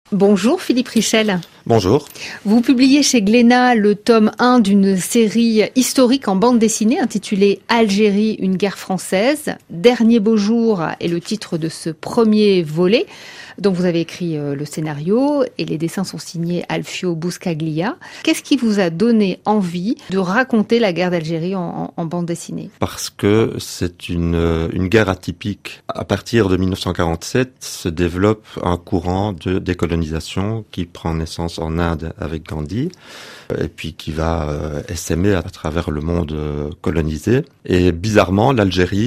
Bonjour Philippe Richel. Bonjour. Vous publiez chez Glénat le tome 1 d'une série historique en bande dessinée intitulée Algérie, une guerre française. Dernier beau jour est le titre de ce premier volet, dont vous avez écrit le scénario et les dessins sont signés Alfio Buscaglia. Qu'est-ce qui vous a donné envie de raconter la guerre d'Algérie en bande dessinée ? Parce que c'est une guerre atypique. À partir de 1947 se développe un courant de décolonisation qui prend naissance en Inde avec Gandhi et puis qui va essaimer à travers le monde colonisé. Et bizarrement, en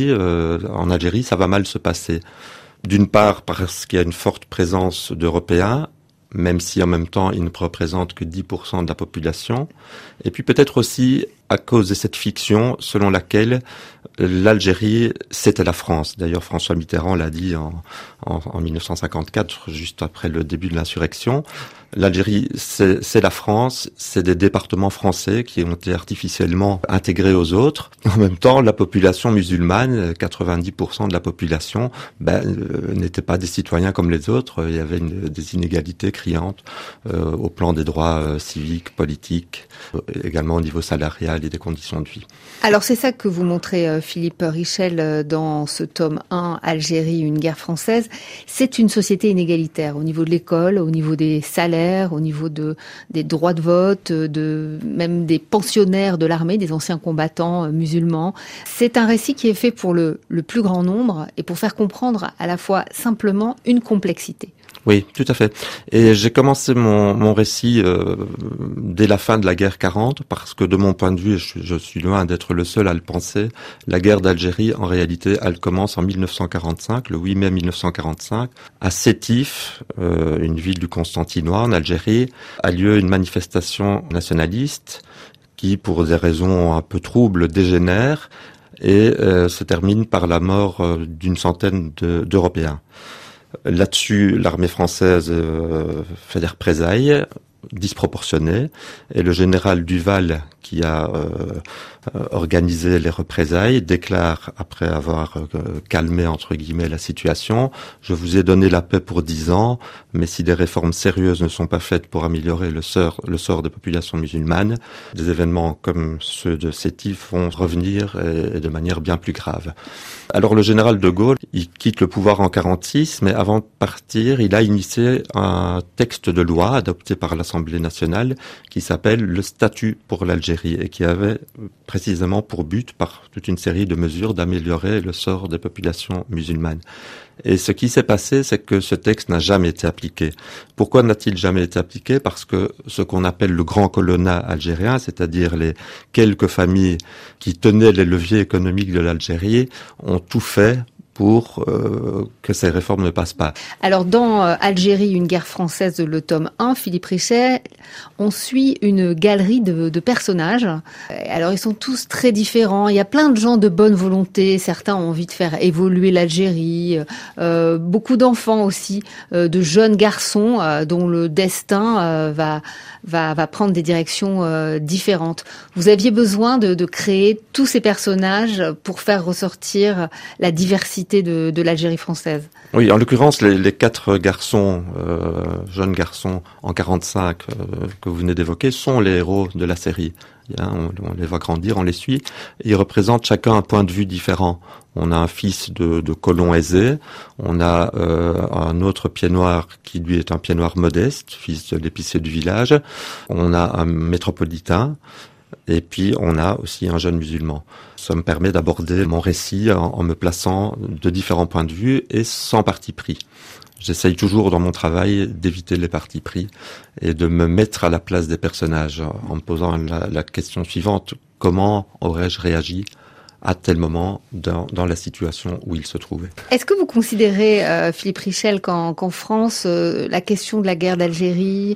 Algérie, ça va mal se passer. D'une part parce qu'il y a une forte présence d'Européens, même si en même temps ils ne représentent que 10% de la population. Et puis peut-être aussi à cause de cette fiction selon laquelle l'Algérie, c'était la France. D'ailleurs, François Mitterrand l'a dit en 1954, juste après le début de l'insurrection. L'Algérie, c'est la France, c'est des départements français qui ont été artificiellement intégrés aux autres. En même temps, la population musulmane, 90% de la population, n'était pas des citoyens comme les autres. Il y avait des inégalités criantes au plan des droits civiques, politiques, également au niveau salarial et des conditions de vie. Alors c'est ça que vous montrez, Philippe Richel, dans ce tome 1, Algérie, une guerre française. C'est une société inégalitaire au niveau de l'école, au niveau des salaires, au niveau des droits de vote, même des pensionnaires de l'armée, des anciens combattants musulmans. C'est un récit qui est fait pour le plus grand nombre et pour faire comprendre à la fois simplement une complexité. Oui, tout à fait. Et j'ai commencé mon récit dès la fin de la guerre 40, parce que de mon point de vue, je suis loin d'être le seul à le penser, la guerre d'Algérie, en réalité, elle commence en 1945, le 8 mai 1945. À Sétif, une ville du Constantinois, en Algérie, a lieu une manifestation nationaliste qui, pour des raisons un peu troubles, dégénère et se termine par la mort d'une centaine d'Européens. Là-dessus, l'armée française fait des représailles disproportionnées et le général Duval, qui a organisé les représailles, déclare, après avoir calmé entre guillemets la situation: je vous ai donné la paix pour 10 ans, mais si des réformes sérieuses ne sont pas faites pour améliorer le sort des populations musulmanes, des événements comme ceux de Sétif vont revenir et de manière bien plus grave. Alors le général de Gaulle, il quitte le pouvoir en 46, mais avant de partir, il a initié un texte de loi adopté par l'Assemblée nationale qui s'appelle le statut pour l'Algérie et qui avait précisément pour but, par toute une série de mesures, d'améliorer le sort des populations musulmanes. Et ce qui s'est passé, c'est que ce texte n'a jamais été appliqué. Pourquoi n'a-t-il jamais été appliqué ? Parce que ce qu'on appelle le grand colonna algérien, c'est-à-dire les quelques familles qui tenaient les leviers économiques de l'Algérie, ont tout fait pour que ces réformes ne passent pas. Alors dans Algérie, une guerre française, le tome 1, Philippe Richel, on suit une galerie de personnages. Alors ils sont tous très différents, il y a plein de gens de bonne volonté, certains ont envie de faire évoluer l'Algérie, beaucoup d'enfants aussi, de jeunes garçons dont le destin va prendre des directions différentes. Vous aviez besoin de créer tous ces personnages pour faire ressortir la diversité de l'Algérie française. Oui, en l'occurrence, les 4 garçons, jeunes garçons en 45 que vous venez d'évoquer, sont les héros de la série. On les voit grandir, on les suit. Ils représentent chacun un point de vue différent. On a un fils de colon aisé, on a un autre pied noir qui lui est un pied noir modeste, fils de l'épicier du village. On a un métropolitain. Et puis, on a aussi un jeune musulman. Ça me permet d'aborder mon récit en me plaçant de différents points de vue et sans parti pris. J'essaye toujours dans mon travail d'éviter les partis pris et de me mettre à la place des personnages en me posant la question suivante: comment aurais-je réagi à tel moment dans la situation où il se trouvait. Est-ce que vous considérez, Philippe Richel, qu'en France, la question de la guerre d'Algérie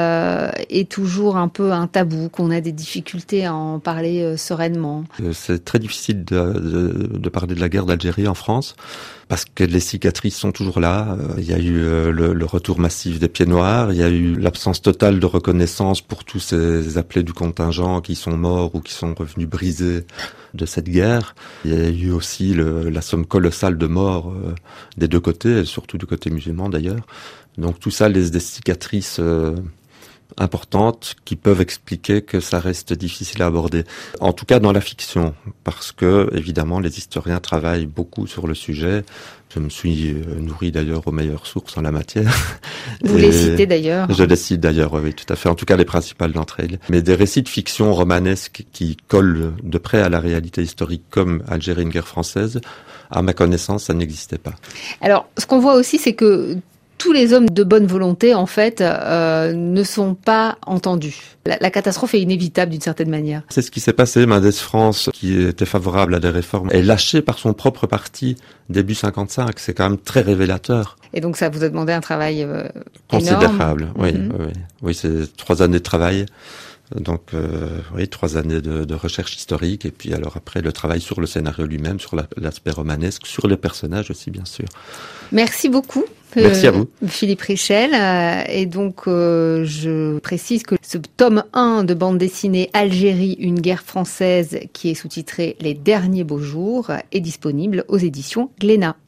est toujours un peu un tabou, qu'on a des difficultés à en parler sereinement ? C'est très difficile de parler de la guerre d'Algérie en France, parce que les cicatrices sont toujours là. Il y a eu le retour massif des pieds noirs, il y a eu l'absence totale de reconnaissance pour tous ces appelés du contingent qui sont morts ou qui sont revenus brisés de cette guerre. Il y a eu aussi la somme colossale de morts des deux côtés, et surtout du côté musulman d'ailleurs. Donc tout ça laisse des cicatrices importantes qui peuvent expliquer que ça reste difficile à aborder. En tout cas dans la fiction, parce que évidemment les historiens travaillent beaucoup sur le sujet. Je me suis nourri d'ailleurs aux meilleures sources en la matière. Vous les citez d'ailleurs. Je les cite d'ailleurs, oui, tout à fait. En tout cas les principales d'entre elles. Mais des récits de fiction romanesques qui collent de près à la réalité historique comme Algérie, une guerre française, à ma connaissance, ça n'existait pas. Alors ce qu'on voit aussi, c'est que tous les hommes de bonne volonté, en fait, ne sont pas entendus. La catastrophe est inévitable d'une certaine manière. C'est ce qui s'est passé. Mendès France, qui était favorable à des réformes, est lâché par son propre parti début 55. C'est quand même très révélateur. Et donc ça vous a demandé un travail considérable. Énorme. Oui, c'est 3 années de travail. Donc, 3 années de recherche historique, et puis alors après le travail sur le scénario lui-même, sur l'aspect romanesque, sur les personnages aussi, bien sûr. Merci beaucoup. Merci à vous. Philippe Richel. Et donc, je précise que ce tome 1 de bande dessinée Algérie, une guerre française, qui est sous-titré Les derniers beaux jours, est disponible aux éditions Glénat.